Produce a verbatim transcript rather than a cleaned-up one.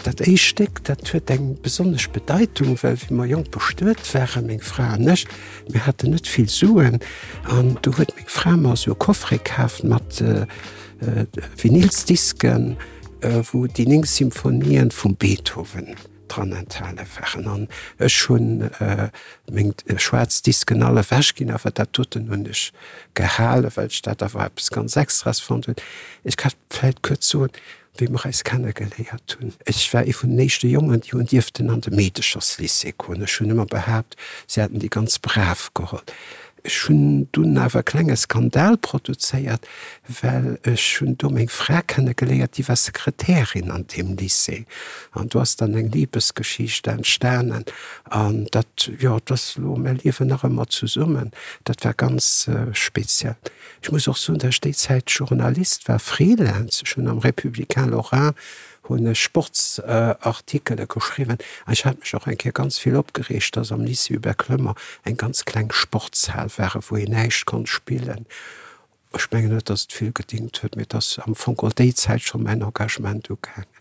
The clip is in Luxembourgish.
dat Eichsteck, dat huet eng besonders Bedeutung, well wie ma jong bestört wären még Fra nech. mir hatte net viel suen an du huet még Framer so Koffrekaft mat äh, äh, Vinylsdisken, äh, wo die ning Symphonien vum Beethoven dran enthalle wären an ech schon äh, még äh, Schwarzdisken alle wäschgin, awer dat toten hunnech gehale, weil dat awer bis ganz extras von huet. Ich kann vielleicht kurz so wie man es kennen geleiert hun. Ich war e vun nächste Jungen, die hun Diften an de Medischers Lycée kunne schon immer behabt, sie hatten die ganz brav geholt. Schon du awer klenge Skandal produzéiert, well ech hun do eng Fra kennen geleiert, die war Sekretärin an dem Lycée. An du hast dann eng Liebesgeschicht an Sternen an dat ja das lo me liewe nach immer zu summen. Dat war ganz äh, speziell. Ich muss auch so der Stezeit Journalist war Freelance schon am Republicain Lorrain hunne Sportsartikele äh, geschrieben. Ich hat mich auch enke ganz viel opgeregt, dass am Lycée über Klmmer ein ganz klein Sportsaal wäre, wo ich neicht kann spielen. Ich meine, dass viel gedingt huet mir das am Fongoldezeit schon mein Engagement gegangen.